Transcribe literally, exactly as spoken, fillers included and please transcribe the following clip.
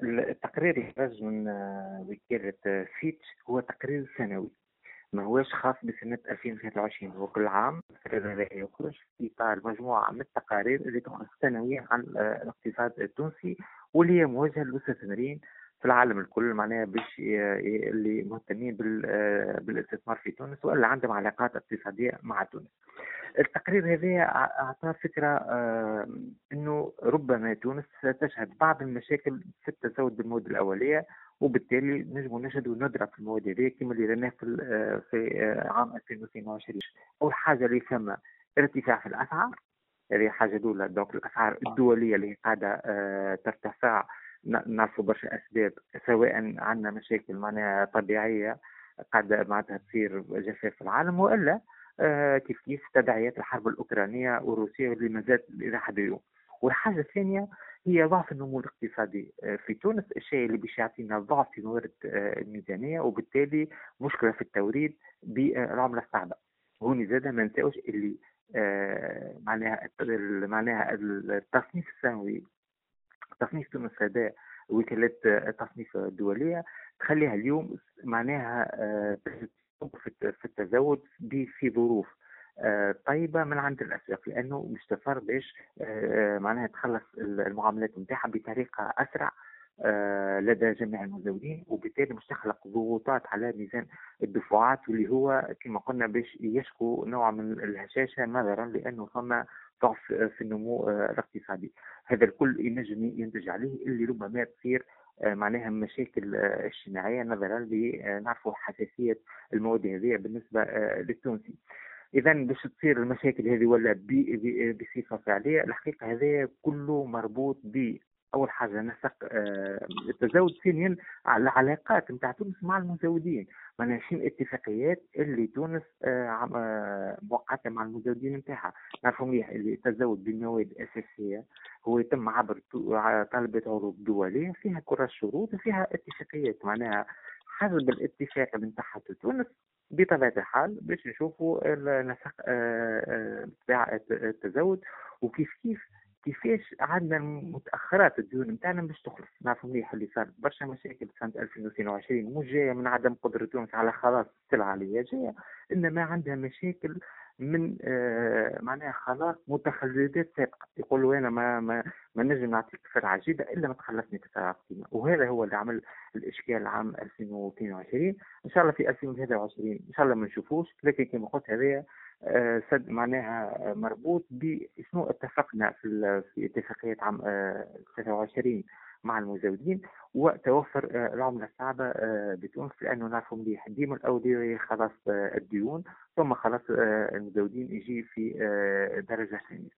التقرير اللي خرج من آه، وكالة آه، فيتش هو تقرير سنوي، ما هوش خاص بسنة ألفين وثلاثة وعشرين. هو كل عام التقرير هذا يخرج في إطار مجموعة من التقارير اللي تخرج سنويا عن آه، الاقتصاد التونسي، واللي هي موجهة للمستثمرين في العالم الكل، معناها باش ي- ي- اللي مهتمين بال- آه، بالاستثمار في تونس واللي عندهم علاقات اقتصادية مع تونس. التقرير هذا أعطى فكرة آه، أنه ربما تونس ستشهد بعض المشاكل في التزود بالمواد الأولية، وبالتالي نجم نشهد ندرة في المواد هذه كما اللي رأيناه في آه، في آه، عام ألفين واثنين وعشرين. أول حاجة اللي فما ارتفاع في الأسعار، هذه حاجة دولة. دوك الأسعار الدولية اللي قاعدة آه، ترتفع، ن- نعرفوا برشا أسباب، سواء عندنا مشاكل معناها طبيعية قاعدة معناتها تصير جفاف في العالم، والا آه، كيف كيف تداعيات الحرب الأوكرانية والروسية اللي ما زالت إلى حد اليوم. والحاجة الثانية هي ضعف النمو الاقتصادي آه، في تونس، الشيء اللي باش يعطينا ضعف في موارد آه، الميزانية، وبالتالي مشكلة في التوريد بالعملة الصعبة. هوني زاد ما نساوش اللي آه، معناها معناها التصنيف السنوي، تصنيف تونس هذا وكالات التصنيف الدولية تخليها اليوم معناها آه، في في التزود ب- في ظروف آه، طيبة من عند الأسواق، لأنه مستفر باش آه، معناها تخلص المعاملات نتاعها بطريقة أسرع آه، لدى جميع المزودين، وبالتالي مش تخلق ضغوطات على ميزان الدفعات، واللي هو كما قلنا باش يشكو نوع من الهشاشة نظرا لأنه فما ضعف في النمو آه، الاقتصادي. هذا الكل ينجم ينتج عليه اللي ربما تصير آه، معناها مشاكل آه، اجتماعية نظرا لنعرفوا حساسية المواد هذه بالنسبة آه، للتونسي. اذا باش تصير المشاكل هذه ولا ب- ب- بصفه فعليه، الحقيقه هذا كله مربوط ب اول حاجه نسق آه، التزاوج، ثانيا على العلاقات نتاع تونس مع المزودين. معناها شنو الاتفاقيات اللي تونس آه، عم- آه، موقعتها مع المزودين نتاعها. نعرفوا مليح اللي التزاوج بالمواد الاساسيه هو يتم عبر تو- ع- طلبة عروض دولية فيها كرة شروط وفيها اتفاقيات، معناها حسب الاتفاق من تحت تونس بطبيعة الحال باش نشوفوا النسق آه، آه، بتاع التزود، وكيف كيف كيفاش عندنا متاخرات الديون نتاعنا باش تخلص. نعرفوا مليح اللي صار برشا مشاكل سنه ألفين واثنين وعشرين، مش جايه من عدم قدره تونس على خلاص السلعه اللي هي جايه، انما عندها مشاكل من آه معناها خلاص متخلفات سابقه. يقولوا انا ما ما ما نجم نعطيك سرعه جيده الا ما تخلصني بسرعه قيمه، وهذا هو اللي عمل الاشكال عام ألفين واثنين وعشرين. ان شاء الله في ألفين وثلاثة وعشرين ان شاء الله ما نشوفوش، لكن كما قلت هذا آه، سد معناها آه، مربوط بشنو اتفقنا في ال- في اتفاقيه عام آه، ثلاثة وعشرين مع المزودين، وتوفر آه، العمله الصعبه آه، بتونس، لانه نعرفوا مليح ديما الاولويه خلاص آه، الديون، ثم خلاص آه، المزودين يجي في آه، درجه ثانيه.